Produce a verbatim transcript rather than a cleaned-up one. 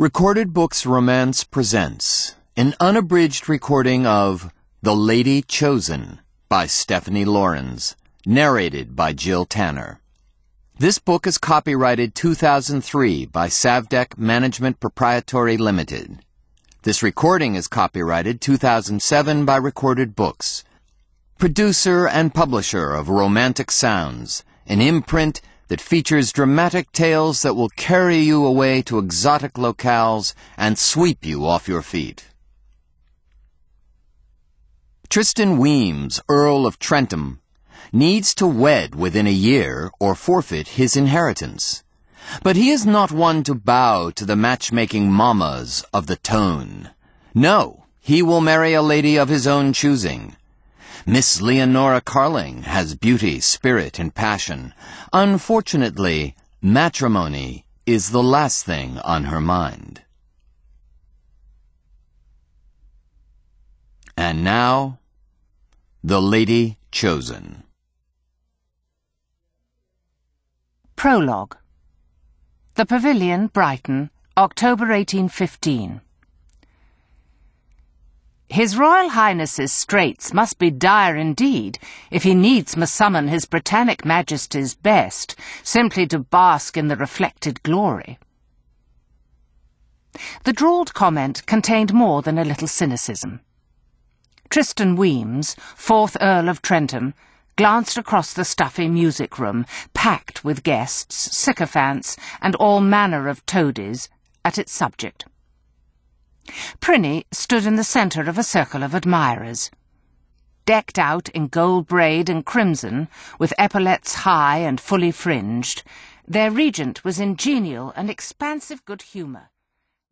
Recorded Books Romance presents an unabridged recording of The Lady Chosen by Stephanie Laurens, narrated by Jill Tanner. This book is copyrighted two thousand three by Savdek Management Proprietary Limited. This recording is copyrighted two thousand seven by Recorded Books, producer and publisher of Romantic Sounds, an imprint that features dramatic tales that will carry you away to exotic locales and sweep you off your feet. Tristan Weems, Earl of Trentham, needs to wed within a year or forfeit his inheritance. But he is not one to bow to the matchmaking mamas of the tone. No, he will marry a lady of his own choosing. Miss Leonora Carling has beauty, spirit, and passion. Unfortunately, matrimony is the last thing on her mind. And now, The Lady Chosen. Prologue. The Pavilion, Brighton, October eighteen fifteen. His Royal Highness's straits must be dire indeed if he needs must summon His Britannic Majesty's best simply to bask in the reflected glory. The drawled comment contained more than a little cynicism. Tristan Weems, fourth Earl of Trentham, glanced across the stuffy music room, packed with guests, sycophants, and all manner of toadies, at its subject. Prinny stood in the centre of a circle of admirers. Decked out in gold braid and crimson, with epaulettes high and fully fringed, their regent was in genial and expansive good humour.